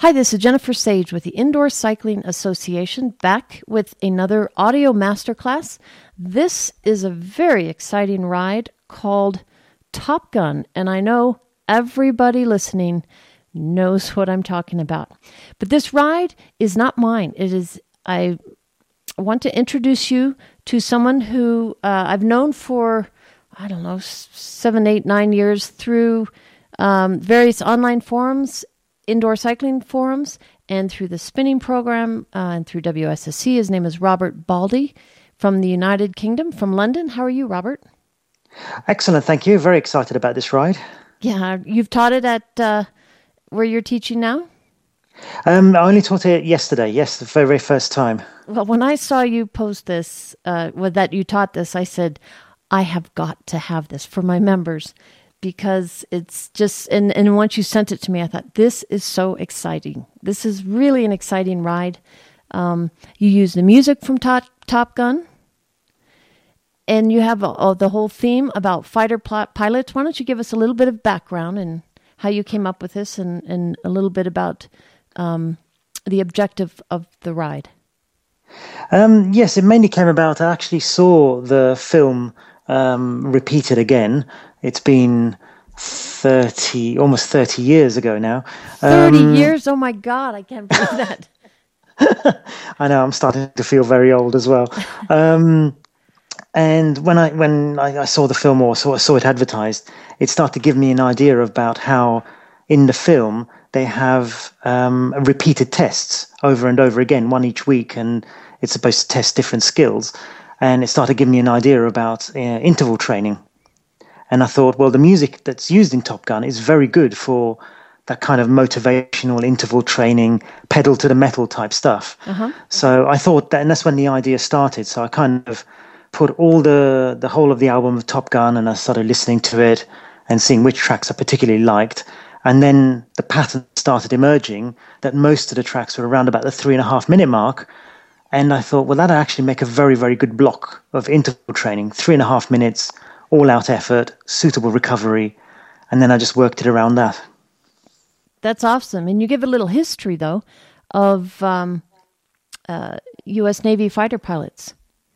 Hi, this is Jennifer Sage with the Indoor Cycling Association, back with another audio masterclass. This is a very exciting ride called Top Gun, and I know everybody listening knows what I'm talking about. But this ride is not mine. I want to introduce you to someone who I've known for, 7, 8, 9 years through various online forums, indoor cycling forums, and through the spinning program and through WSSC. His name is Robert Baldy from the United Kingdom, from London. How are you, Robert? Excellent, thank you. Very excited about this ride. Yeah, you've taught it at where you're teaching now? I only taught it yesterday, yes, the very, very first time. Well, when I saw you post this, that you taught this, I said, I have got to have this for my members. Because it's just, and once you sent it to me, I thought, this is so exciting. This is really an exciting ride. You use the music from Top Gun, and you have the whole theme about fighter pilots. Why don't you give us a little bit of background and how you came up with this, and a little bit about the objective of the ride? Yes, it mainly came about, I actually saw the film repeated again. It's been almost 30 years ago now. 30 years? Oh my God, I can't believe that. I know, I'm starting to feel very old as well. And when I saw the film or saw it advertised, it started to give me an idea about how in the film they have repeated tests over and over again, one each week, and it's supposed to test different skills. And it started giving me an idea about interval training. And I thought, well, the music that's used in Top Gun is very good for that kind of motivational interval training, pedal to the metal type stuff. Uh-huh. So I thought that, and that's when the idea started. So I kind of put all the whole of the album of Top Gun, and I started listening to it and seeing which tracks I particularly liked. And then the pattern started emerging that most of the tracks were around about the 3.5 minute mark. And I thought, well, that'd actually make a very, very good block of interval training, 3.5 minutes, all-out effort, suitable recovery, and then I just worked it around that. That's awesome. And you give a little history, though, of U.S. Navy fighter pilots.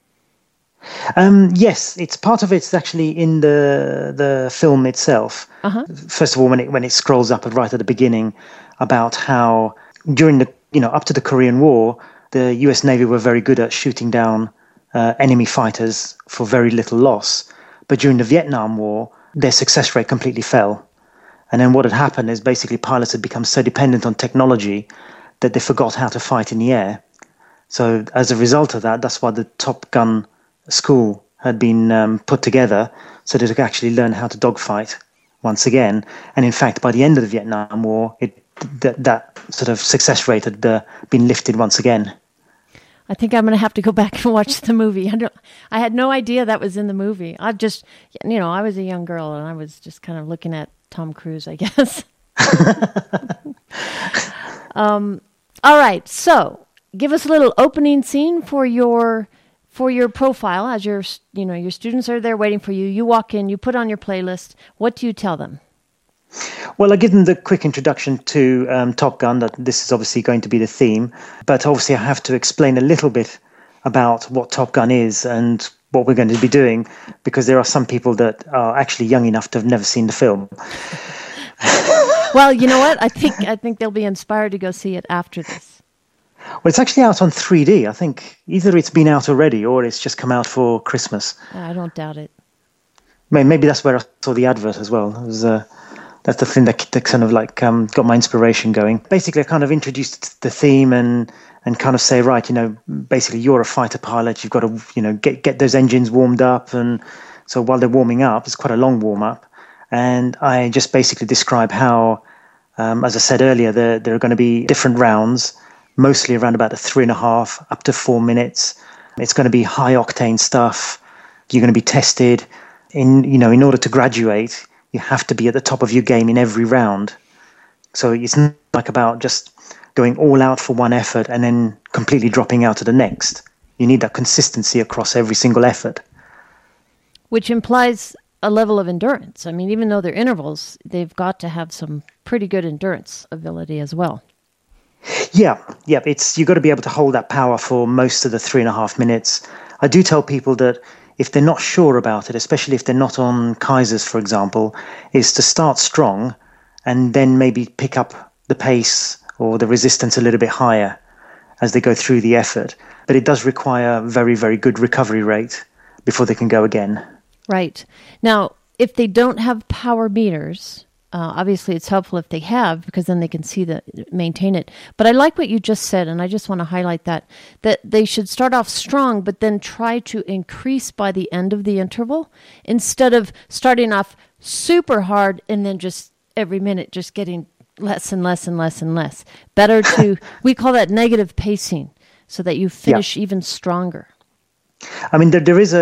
Yes, it's part of it's actually in the film itself. Uh-huh. First of all, when it scrolls up right at the beginning about how during up to the Korean War, the U.S. Navy were very good at shooting down enemy fighters for very little loss. But during the Vietnam War, their success rate completely fell. And then what had happened is basically pilots had become so dependent on technology that they forgot how to fight in the air. So as a result of that, that's why the Top Gun school had been put together so that they could actually learn how to dogfight once again. And in fact, by the end of the Vietnam War, that sort of success rate had been lifted once again. I think I'm going to have to go back and watch the movie. I had no idea that was in the movie. I just, I was a young girl and I was just kind of looking at Tom Cruise, I guess. All right. So give us a little opening scene for your profile as your students are there waiting for you. You walk in, you put on your playlist. What do you tell them? Well, I give them the quick introduction to Top Gun, that this is obviously going to be the theme. But obviously I have to explain a little bit about what Top Gun is and what we're going to be doing, because there are some people that are actually young enough to have never seen the film. Well, you know what? I think they'll be inspired to go see it after this. Well, it's actually out on 3D. I think either it's been out already or it's just come out for Christmas. I don't doubt it. Maybe that's where I saw the advert as well. It was... That's the thing that kind of like got my inspiration going. Basically, I kind of introduced the theme and kind of say, right, basically you're a fighter pilot. You've got to, get those engines warmed up. And so while they're warming up, it's quite a long warm up. And I just basically describe how, as I said earlier, there are going to be different rounds, mostly around about the 3.5 up to 4 minutes. It's going to be high octane stuff. You're going to be tested in order to graduate. You have to be at the top of your game in every round. So it's not like about just going all out for one effort and then completely dropping out to the next. You need that consistency across every single effort. Which implies a level of endurance. I mean, even though they're intervals, they've got to have some pretty good endurance ability as well. Yeah. It's you got to be able to hold that power for most of the 3.5 minutes. I do tell people that if they're not sure about it, especially if they're not on Kaisers, for example, is to start strong and then maybe pick up the pace or the resistance a little bit higher as they go through the effort. But it does require very, very good recovery rate before they can go again. Right. Now, if they don't have power meters, obviously it's helpful if they have, because then they can maintain it. But I like what you just said, and I just want to highlight that they should start off strong, but then try to increase by the end of the interval, instead of starting off super hard and then just every minute just getting less and less and less and less. Better to, we call that negative pacing, so that you finish even stronger. I mean, there is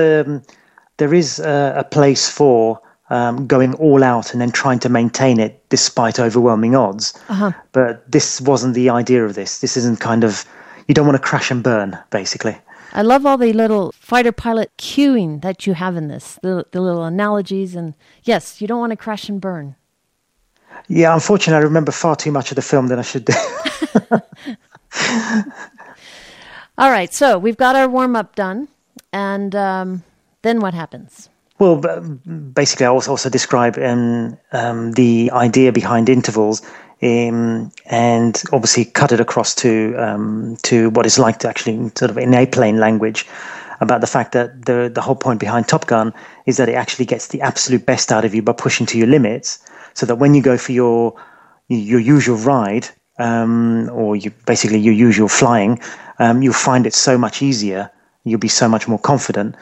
a place for going all out and then trying to maintain it despite overwhelming odds. But this wasn't the idea of this. This isn't you don't want to crash and burn, basically. I love all the little fighter pilot cueing that you have in this, the little analogies. And yes, you don't want to crash and burn. Yeah, unfortunately, I remember far too much of the film than I should do. All right, so we've got our warm-up done. And then what happens? Well, basically, I also describe the idea behind intervals, and obviously cut it across to what it's like to actually sort of in airplane language, about the fact that the whole point behind Top Gun is that it actually gets the absolute best out of you by pushing to your limits, so that when you go for your usual ride, or your usual flying, you'll find it so much easier. You'll be so much more confident.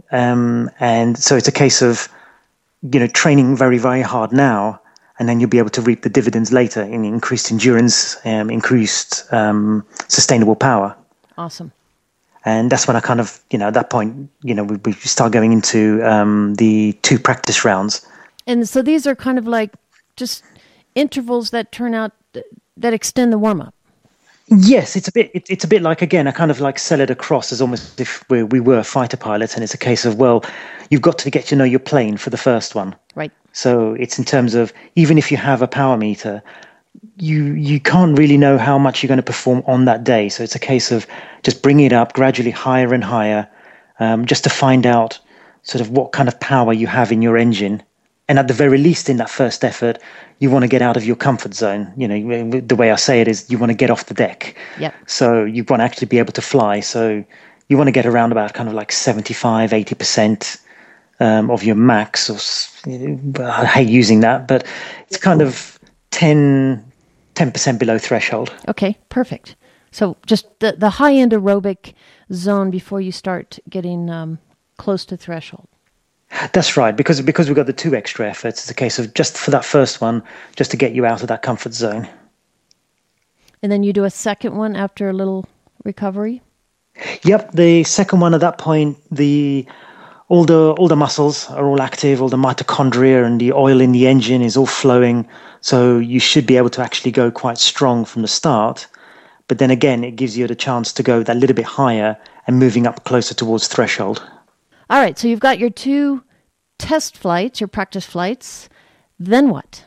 And so it's a case of, training very, very hard now, and then you'll be able to reap the dividends later in increased endurance, increased sustainable power. Awesome. And that's when I kind of, at that point, we start going into the 2 practice rounds. And so these are kind of like just intervals that turn out, that extend the warm-up. Yes, it's a bit like, again, I kind of like sell it across as almost if we were fighter pilots, and it's a case of, well, you've got to get to know your plane for the first one. Right. So it's in terms of, even if you have a power meter, you can't really know how much you're going to perform on that day. So it's a case of just bringing it up gradually higher and higher, just to find out sort of what kind of power you have in your engine. And at the very least, in that first effort, you want to get out of your comfort zone. The way I say it is, you want to get off the deck. Yep. So you want to actually be able to fly. So you want to get around about kind of like 75, 80% of your max. I hate using that, but it's kind of 10% below threshold. Okay, perfect. So just the high-end aerobic zone before you start getting close to threshold. That's right, because we've got the 2 extra efforts. It's a case of just for that first one, just to get you out of that comfort zone. And then you do a second one after a little recovery? Yep, the second one at that point, all the muscles are all active, all the mitochondria and the oil in the engine is all flowing, so you should be able to actually go quite strong from the start. But then again, it gives you the chance to go that little bit higher and moving up closer towards threshold. All right, so you've got your 2 test flights, your practice flights. Then what?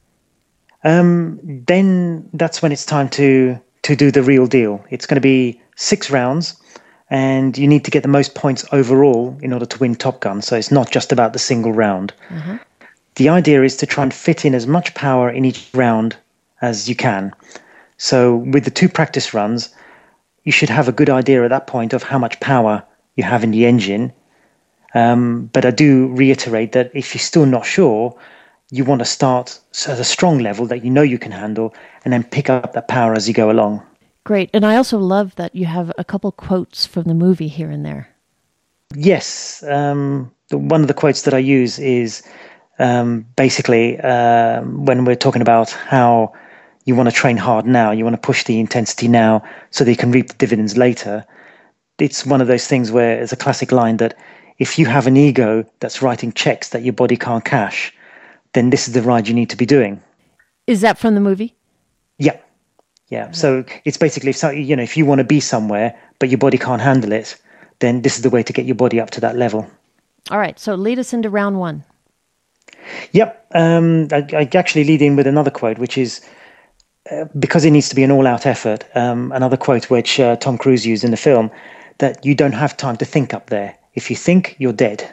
Then that's when it's time to do the real deal. It's going to be 6 rounds, and you need to get the most points overall in order to win Top Gun. So it's not just about the single round. Mm-hmm. The idea is to try and fit in as much power in each round as you can. So with the 2 practice runs, you should have a good idea at that point of how much power you have in the engine. But I do reiterate that if you're still not sure, you want to start at a strong level that you can handle, and then pick up that power as you go along. Great. And I also love that you have a couple quotes from the movie here and there. Yes. One of the quotes that I use is basically when we're talking about how you want to train hard now, you want to push the intensity now so that you can reap the dividends later. It's one of those things where it's a classic line that if you have an ego that's writing checks that your body can't cash, then this is the ride you need to be doing. Is that from the movie? Yeah. Yeah. So it's basically, if you want to be somewhere, but your body can't handle it, then this is the way to get your body up to that level. All right. So lead us into round 1. Yep. I actually lead in with another quote, which is, because it needs to be an all-out effort, another quote which Tom Cruise used in the film, that you don't have time to think up there. If you think, you're dead.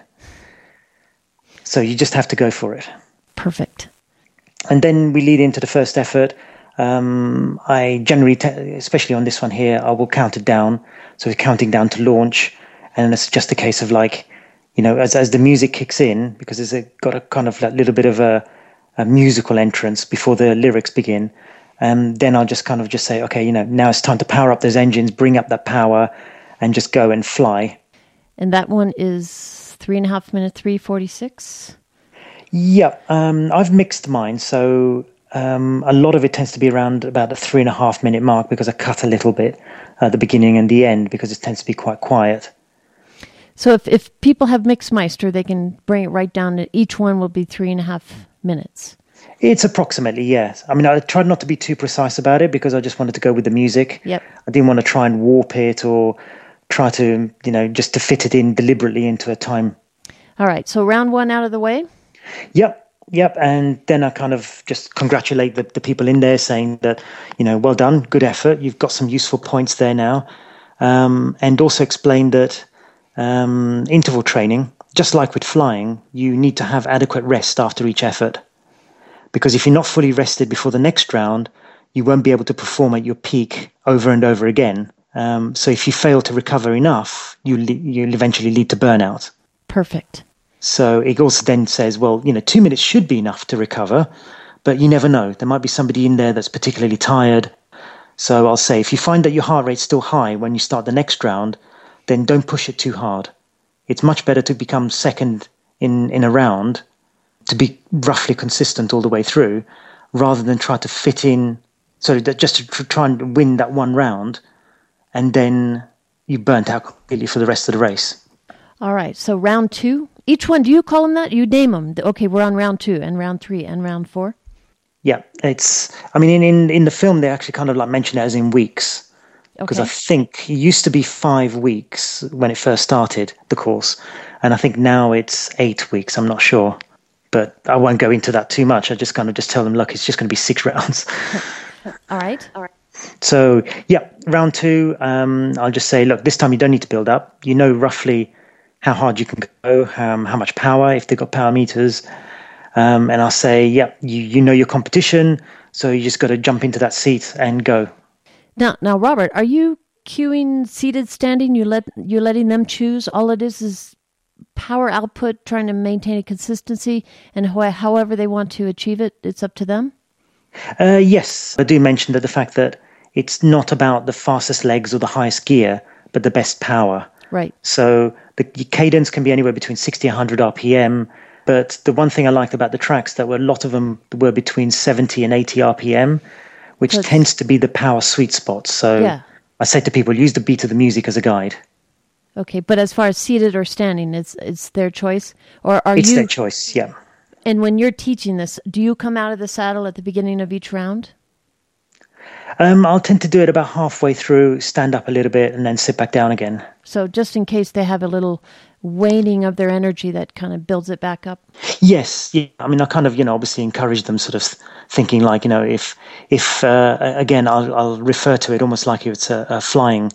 So you just have to go for it. Perfect. And then we lead into the first effort. I generally, especially on this one here, I will count it down. So we're counting down to launch. And it's just a case of like, as the music kicks in, because it's got a kind of like little bit of a musical entrance before the lyrics begin. Then I'll just kind of just say, okay, now it's time to power up those engines, bring up that power, and just go and fly. And that one is 3.5 minutes, 3:46? Yeah, I've mixed mine. So a lot of it tends to be around about the 3.5 minute mark because I cut a little bit at the beginning and the end because it tends to be quite quiet. So if people have Mixmeister, they can bring it right down to each one will be 3.5 minutes. It's approximately, yes. I mean, I tried not to be too precise about it because I just wanted to go with the music. Yep. I didn't want to try and warp it or try to, just to fit it in deliberately into a time. All right. So round one out of the way? Yep. And then I kind of just congratulate the people in there saying that, well done, good effort. You've got some useful points there now. And also explain that interval training, just like with flying, you need to have adequate rest after each effort. Because if you're not fully rested before the next round, you won't be able to perform at your peak over and over again. So if you fail to recover enough, you'll eventually lead to burnout. Perfect. So it also then says, well, 2 minutes should be enough to recover, but you never know. There might be somebody in there that's particularly tired. So I'll say, if you find that your heart rate's still high when you start the next round, then don't push it too hard. It's much better to become second in a round, to be roughly consistent all the way through, rather than try to fit in, so that just to try and win that one round, and then you burnt out completely for the rest of the race. All right, so round two. Each one, do you call them that? You name them. Okay, we're on round 2 and round 3 and round 4. Yeah, in the film, they actually kind of like mention it as in weeks. Because I think it used to be 5 weeks when it first started, the course. And I think now it's 8 weeks, I'm not sure. But I won't go into that too much. I just kind of just tell them, look, it's just going to be 6 rounds. All right. So, yeah, round 2, I'll just say, look, this time you don't need to build up. You know roughly how hard you can go, how much power, if they've got power meters. And I'll say, yeah, you know your competition, so you just got to jump into that seat and go. Now, Robert, are you cueing seated, standing? You're letting them choose? All it is power output, trying to maintain a consistency, and however they want to achieve it, it's up to them? Yes, I do mention that the fact that it's not about the fastest legs or the highest gear, but the best power. Right. So the cadence can be anywhere between 60 and 100 RPM. But the one thing I liked about the tracks, that a lot of them were between 70 and 80 RPM, which tends to be the power sweet spot. So yeah. I say to people, use the beat of the music as a guide. Okay, but as far as seated or standing, it's their choice? Or It's their choice, yeah. And when you're teaching this, do you come out of the saddle at the beginning of each round? I'll tend to do it about halfway through, stand up a little bit, and then sit back down again. So just in case they have a little waning of their energy, that kind of builds it back up? Yes. Yeah. I mean, I kind of, obviously encourage them sort of thinking like, if again, I'll refer to it almost like it's a flying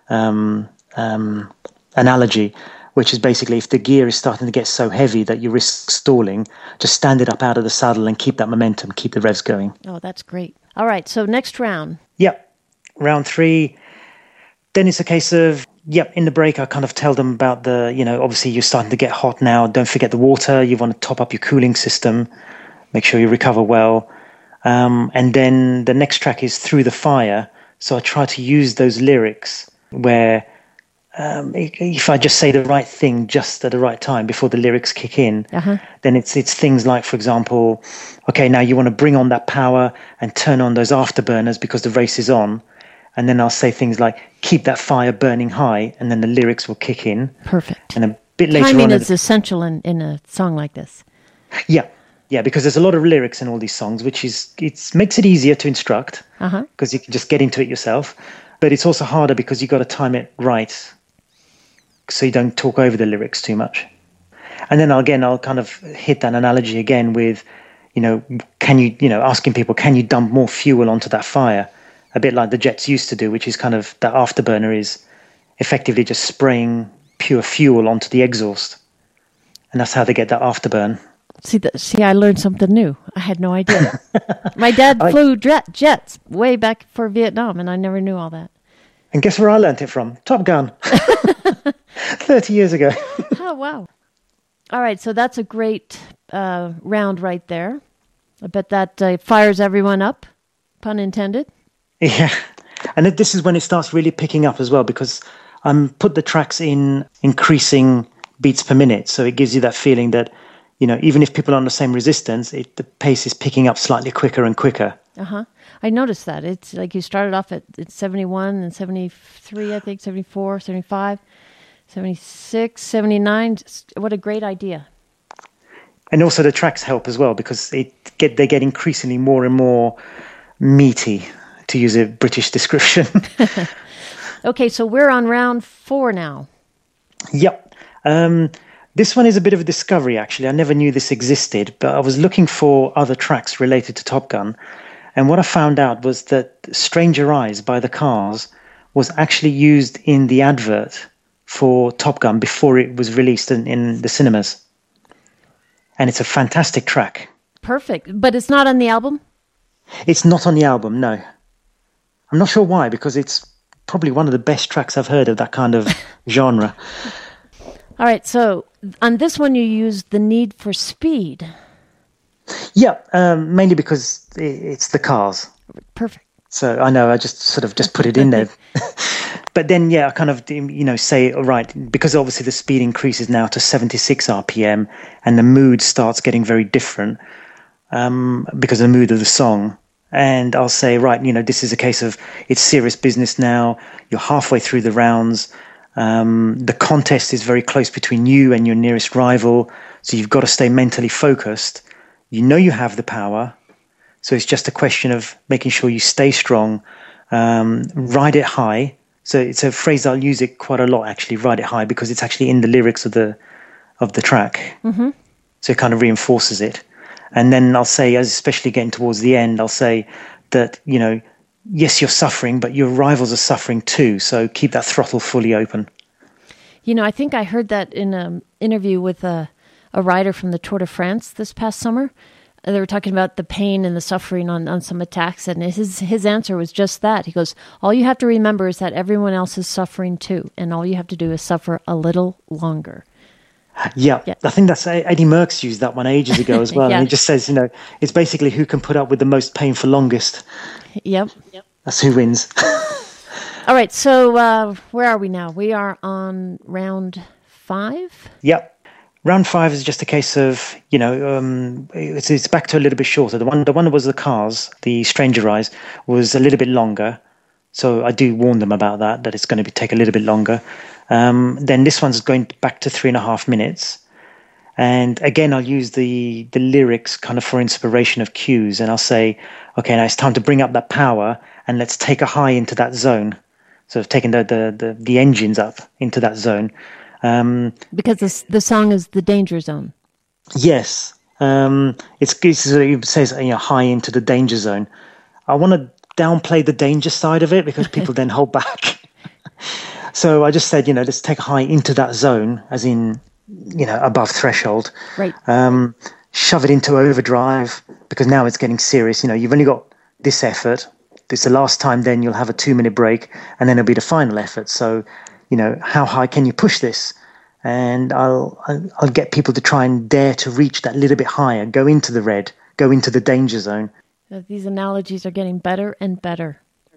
analogy, which is basically if the gear is starting to get so heavy that you risk stalling, just stand it up out of the saddle and keep that momentum, keep the revs going. Oh, that's great. All right, so next round. Yep, round 3. Then it's a case of, in the break I kind of tell them about the, obviously you're starting to get hot now. Don't forget the water. You want to top up your cooling system. Make sure you recover well. And then the next track is Through the Fire. So I try to use those lyrics where if I just say the right thing just at the right time before the lyrics kick in, then it's things like, for example, okay, now you want to bring on that power and turn on those afterburners because the race is on. And then I'll say things like, keep that fire burning high, and then the lyrics will kick in. Perfect. And a bit later Timing is essential in a song like this. Yeah, because there's a lot of lyrics in all these songs, which makes it easier to instruct because you can just get into it yourself. But it's also harder because you've got to time it right so you don't talk over the lyrics too much. And then I'll kind of hit that analogy again with, can you, asking people, can you dump more fuel onto that fire? A bit like the jets used to do, which is kind of, that afterburner is effectively just spraying pure fuel onto the exhaust. And that's how they get that afterburn. See, I learned something new. I had no idea. My dad flew jets way back for Vietnam, and I never knew all that. And guess where I learnt it from? Top Gun. 30 years ago. Oh, wow. All right, so that's a great round right there. I bet that fires everyone up, pun intended. Yeah, and this is when it starts really picking up as well, because put the tracks in increasing beats per minute, so it gives you that feeling that, even if people are on the same resistance, the pace is picking up slightly quicker and quicker. Uh-huh. I noticed that. It's like you started off at 71 and 73, I think, 74, 75, 76, 79. What a great idea. And also the tracks help as well, because they get increasingly more and more meaty, to use a British description. Okay, so we're on round 4 now. Yep. This one is a bit of a discovery, actually. I never knew this existed, but I was looking for other tracks related to Top Gun. And what I found out was that Stranger Eyes by the Cars was actually used in the advert for Top Gun before it was released in the cinemas. And it's a fantastic track. Perfect. But it's not on the album? It's not on the album, no. I'm not sure why, because it's probably one of the best tracks I've heard of that kind of genre. All right, so on this one you used The Need for Speed. Yeah, mainly because it's the Cars. Perfect. So I know I just put it in there. But then, yeah, I kind of, say, all right, because obviously the speed increases now to 76 RPM and the mood starts getting very different because of the mood of the song. And I'll say, right, this is a case of it's serious business now. You're halfway through the rounds. The contest is very close between you and your nearest rival. So you've got to stay mentally focused. You have the power. So it's just a question of making sure you stay strong, ride it high. So it's a phrase I'll use it quite a lot, actually, ride it high, because it's actually in the lyrics of the track. Mm-hmm. So it kind of reinforces it. And then I'll say, especially getting towards the end, I'll say that, yes, you're suffering, but your rivals are suffering too. So keep that throttle fully open. I think I heard that in an interview with a rider from the Tour de France this past summer. They were talking about the pain and the suffering on some attacks, and his answer was just that. He goes, all you have to remember is that everyone else is suffering too, and all you have to do is suffer a little longer. Yeah. I think that's Eddie Merckx used that one ages ago as well. Yeah. And he just says, it's basically who can put up with the most pain for longest. Yep. That's who wins. All right, so where are we now? We are on round 5? Yep. Round 5 is just a case of, it's back to a little bit shorter. The one that was the Cars, the Stranger Eyes, was a little bit longer. So I do warn them about that it's going to take a little bit longer. Then this one's going back to 3.5 minutes. And again, I'll use the lyrics kind of for inspiration of cues. And I'll say, okay, now it's time to bring up that power and let's take a high into that zone. So taking the engines up into that zone. Because the song is The Danger Zone. Yes. It says high into the danger zone. I want to downplay the danger side of it because people then hold back. So I just said, let's take high into that zone, as in, above threshold. Right. Shove it into overdrive because now it's getting serious. You've only got this effort. This is the last time, then you'll have a 2-minute break and then it'll be the final effort. So, how high can you push this? And I'll get people to try and dare to reach that little bit higher, go into the red, go into the danger zone. These analogies are getting better and better.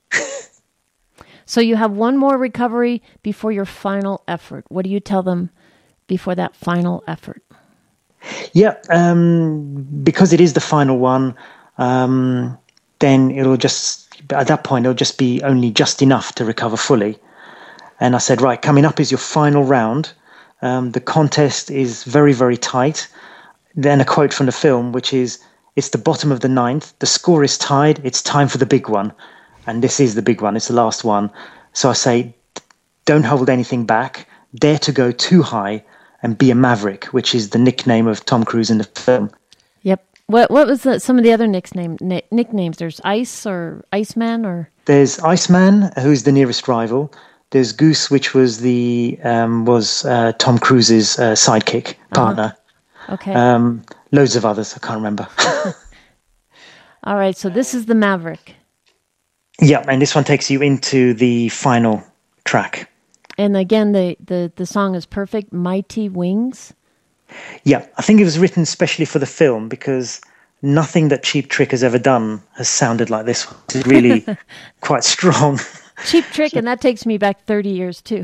So you have one more recovery before your final effort. What do you tell them before that final effort? Yeah, because it is the final one, then it'll just, at that point, it'll just be only just enough to recover fully. And I said, right, coming up is your final round. The contest is very, very tight. Then a quote from the film, which is, it's the bottom of the 9th. The score is tied. It's time for the big one. And this is the big one. It's the last one. So I say, don't hold anything back. Dare to go too high and be a maverick, which is the nickname of Tom Cruise in the film. Yep. What was some of the other nicknames? There's Ice or Iceman or There's Iceman, who's the nearest rival. There's Goose, which was Tom Cruise's sidekick partner. Okay. Loads of others, I can't remember. All right, so this is the Maverick. Yeah, and this one takes you into the final track. And again, the song is perfect, Mighty Wings. Yeah, I think it was written especially for the film because nothing that Cheap Trick has ever done has sounded like this one. It's really quite strong. Cheap Trick, and that takes me back 30 years too.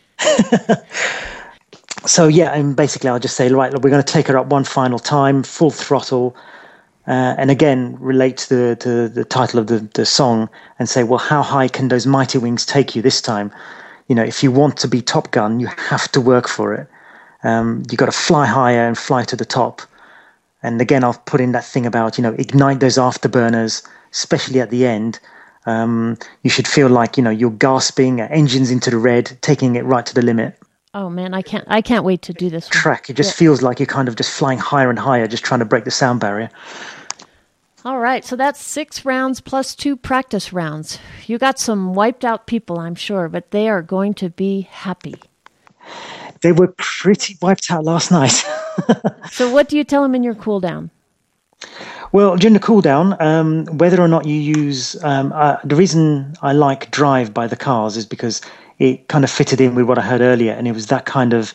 So yeah, and basically I'll just say, right, we're going to take her up one final time, full throttle, and again relate to the title of the song and say, well, how high can those mighty wings take you this time? You know, if you want to be Top Gun, you have to work for it. You've got to fly higher and fly to the top. And again, I'll put in that thing about, ignite those afterburners, especially at the end. You should feel like, you're gasping, engines into the red, taking it right to the limit. Oh man, I can't wait to do this one. Track. It just feels like you're kind of just flying higher and higher, just trying to break the sound barrier. All right, so that's 6 rounds plus 2 practice rounds. You got some wiped out people, I'm sure, but they are going to be happy. They were pretty wiped out last night. So what do you tell them in your cool down? Well, during the cool down, whether or not you use... the reason I like Drive by the Cars is because it kind of fitted in with what I heard earlier, and it was that kind of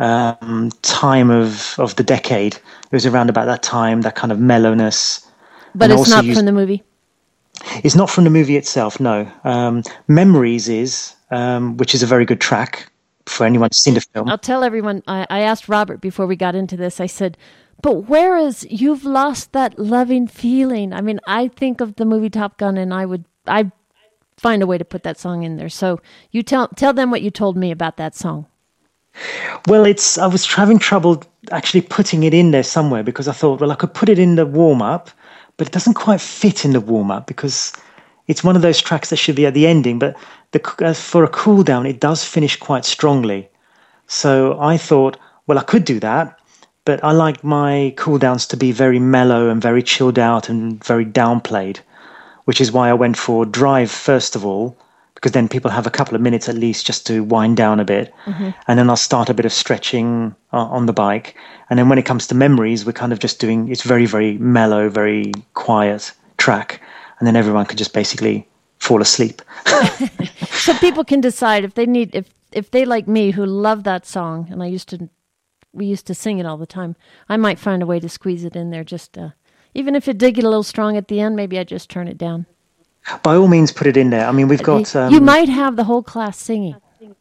time of the decade. It was around about that time, that kind of mellowness. But it's not from the movie? It's not from the movie itself, no. Memories is, which is a very good track for anyone who's seen the film. I'll tell everyone, I asked Robert before we got into this, I said, but where is You've Lost That Loving Feeling? I mean, I think of the movie Top Gun, and I'd find a way to put that song in there. So you tell them what you told me about that song. Well, I was having trouble actually putting it in there somewhere because I thought, well, I could put it in the warm-up, but it doesn't quite fit in the warm-up because it's one of those tracks that should be at the ending. But for a cool down, it does finish quite strongly. So I thought, well, I could do that, but I like my cool downs to be very mellow and very chilled out and very downplayed, which is why I went for Drive first of all, because then people have a couple of minutes at least just to wind down a bit. Mm-hmm. And then I'll start a bit of stretching on the bike. And then when it comes to Memories, we're kind of just doing, it's very, very mellow, very quiet track. And then everyone could just basically fall asleep. So people can decide if they need, if they like me who love that song, and we used to sing it all the time, I might find a way to squeeze it in there. Just even if it did get a little strong at the end, maybe I just turn it down. By all means, put it in there. I mean, we've got... you might have the whole class singing.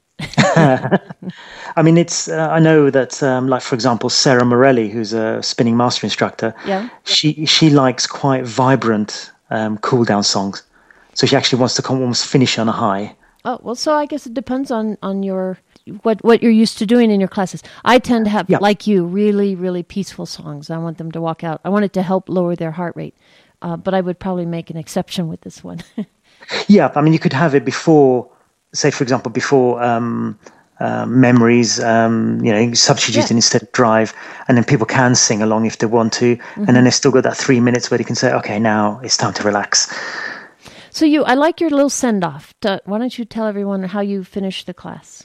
I mean, it's. I know that, like, for example, Sarah Morelli, who's a spinning master instructor, yeah. she likes quite vibrant cool down songs. So she actually wants to almost finish on a high. Oh, well, so I guess it depends on your... What you're used to doing in your classes. I tend to have, like you, really, really peaceful songs. I want them to walk out. I want it to help lower their heart rate. But I would probably make an exception with this one. Yeah, I mean, you could have it before, say, for example, before Memories, substituting instead of Drive, and then people can sing along if they want to, and then they've still got that 3 minutes where they can say, okay, now it's time to relax. So I like your little send-off. Why don't you tell everyone how you finish the class?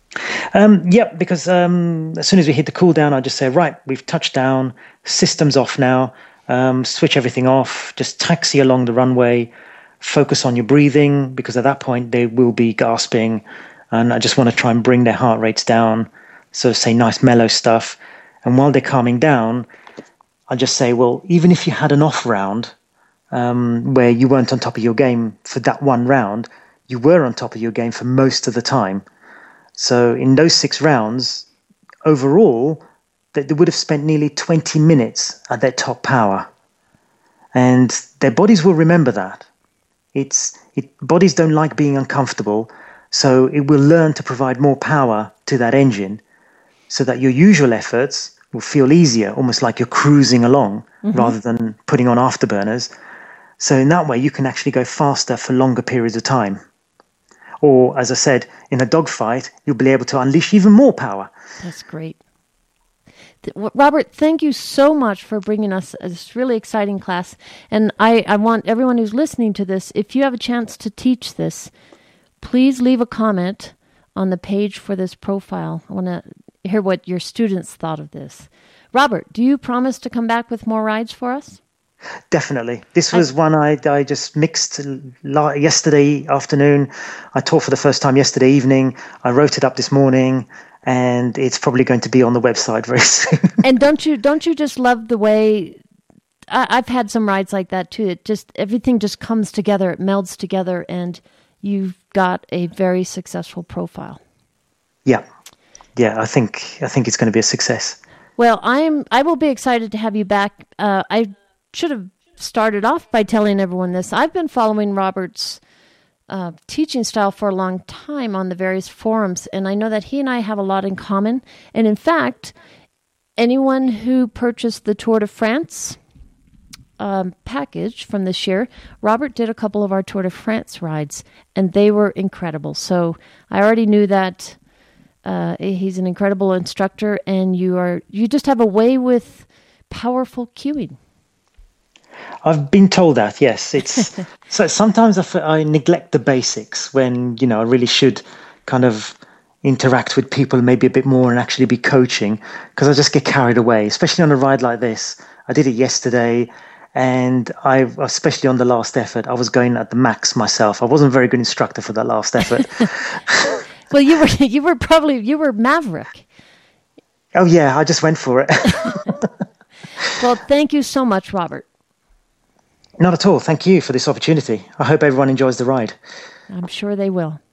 Because as soon as we hit the cool down, I just say, right, we've touched down, system's off now. Switch everything off, just taxi along the runway, focus on your breathing, because at that point they will be gasping, and I just want to try and bring their heart rates down, so say nice mellow stuff. And while they're calming down, I just say, well, even if you had an off round where you weren't on top of your game for that one round, you were on top of your game for most of the time. So in those 6 rounds, overall, they would have spent nearly 20 minutes at their top power. And their bodies will remember that. Bodies don't like being uncomfortable, so it will learn to provide more power to that engine so that your usual efforts will feel easier, almost like you're cruising along rather than putting on afterburners. So in that way, you can actually go faster for longer periods of time. Or, as I said, in a dogfight, you'll be able to unleash even more power. That's great. Robert, thank you so much for bringing us this really exciting class. And I want everyone who's listening to this, if you have a chance to teach this, please leave a comment on the page for this profile. I want to hear what your students thought of this. Robert, do you promise to come back with more rides for us? Definitely. This was one I just mixed yesterday afternoon. I taught for the first time yesterday evening. I wrote it up this morning, and it's probably going to be on the website very soon. And don't you just love the way I've had some rides like that too. It just everything just comes together, it melds together, and you've got a very successful profile. Yeah. I think it's going to be a success. Well, I will be excited to have you back. I should have started off by telling everyone this. I've been following Robert's teaching style for a long time on the various forums, and I know that he and I have a lot in common. And in fact, anyone who purchased the Tour de France package from this year, Robert did a couple of our Tour de France rides, and they were incredible. So I already knew that he's an incredible instructor, and you just have a way with powerful cueing. I've been told that, yes. It's so sometimes I neglect the basics when, I really should kind of interact with people maybe a bit more and actually be coaching, because I just get carried away, especially on a ride like this. I did it yesterday, and especially on the last effort, I was going at the max myself. I wasn't a very good instructor for that last effort. Well, you were maverick. Oh yeah, I just went for it. Well, thank you so much, Robert. Not at all. Thank you for this opportunity. I hope everyone enjoys the ride. I'm sure they will.